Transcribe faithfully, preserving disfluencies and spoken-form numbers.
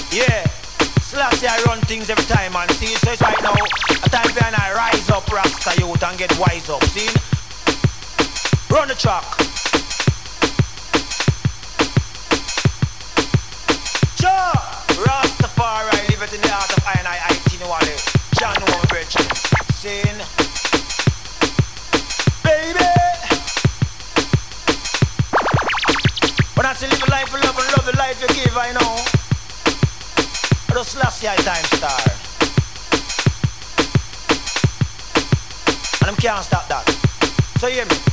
Yeah, Selassie I run things every time, man. See, so it's right now a time when I rise up, Rasta youth, and get wise up. See, run the track. Sure, Rastafari, live it in the heart of I and I, I, Tino Wale, John Woman Virgin. Sing, baby. When I say live a life of love and love the life you give, I know. The Selassie time star. And I can't stop that. So hear me.